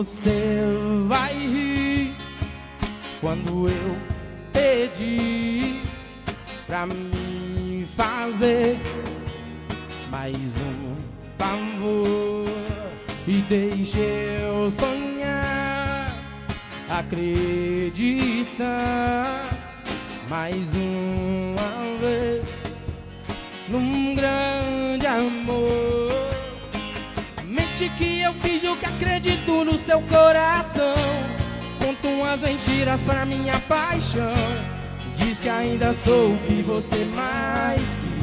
você vai rir quando eu pedir pra me fazer mais um favor e deixe eu sonhar, acreditar mais uma vez num grande amor. Mente que eu finjo que acredito no seu coração, conto umas mentiras pra minha paixão, diz que ainda sou o que você mais quis.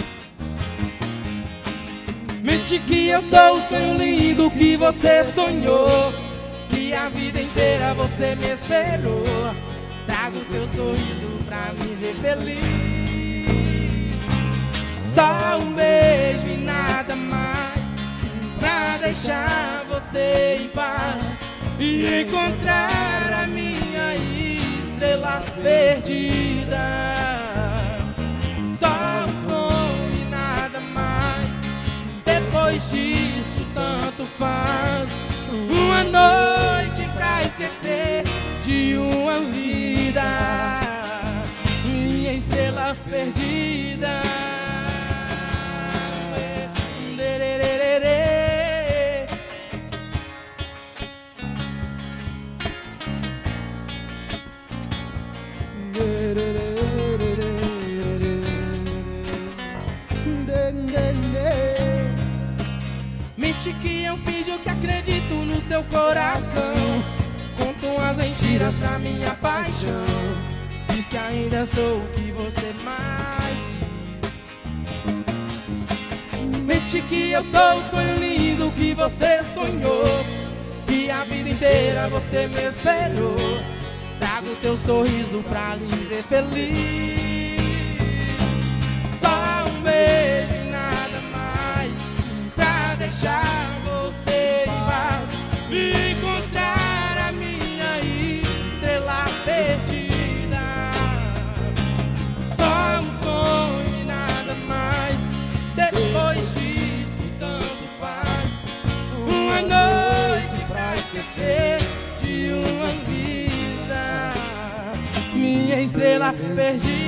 Mente que eu sou o sonho lindo que você sonhou, que a vida inteira você me esperou. Trago teu sorriso pra me ver feliz. Só um beijo e nada mais, pra deixar você em paz e encontrar a minha estrela perdida. Só um sonho e nada mais, depois disso tanto faz. Uma noite pra esquecer de uma vida, minha estrela perdida. Mente que eu finjo que acredito no seu coração, conto umas mentiras pra minha paixão, diz que ainda sou o que você mais quis. Mente que eu sou o sonho lindo que você sonhou, que a vida inteira você me esperou. Trago teu sorriso pra lhe ver feliz. Só um beijo e nada mais, pra deixar você em paz e encontrar a minha estrela perdida. Só um sonho e nada mais, depois disso tanto faz. Uma noite pra esquecer de uma vida, minha estrela perdida.